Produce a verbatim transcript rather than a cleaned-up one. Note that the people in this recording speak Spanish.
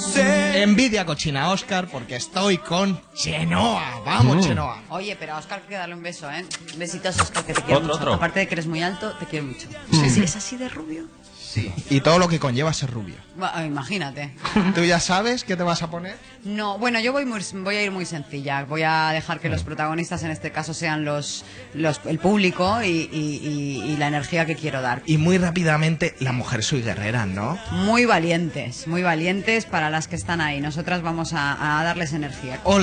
Envidia cochina, Óscar, porque estoy con Chenoa. Vamos, Mm. Chenoa. Oye, pero a Óscar hay que darle un beso, ¿eh? Besitos, Óscar, que te quiero Otro, mucho. otro. Aparte de que eres muy alto, te quiero mucho. Sí, sí. ¿Es así de rubio? Sí. Y todo lo que conlleva ser rubio. Va, imagínate. ¿Tú ya sabes qué te vas a poner? No, bueno, yo voy muy, voy a ir muy sencilla. Voy a dejar que los protagonistas en este caso sean los, los el público y, y- y- y la energía que quiero dar. Y muy rápidamente, la mujer soy guerrera, ¿no? Muy valientes, muy valientes para las que están ahí. Nosotras vamos a, a darles energía. Hola.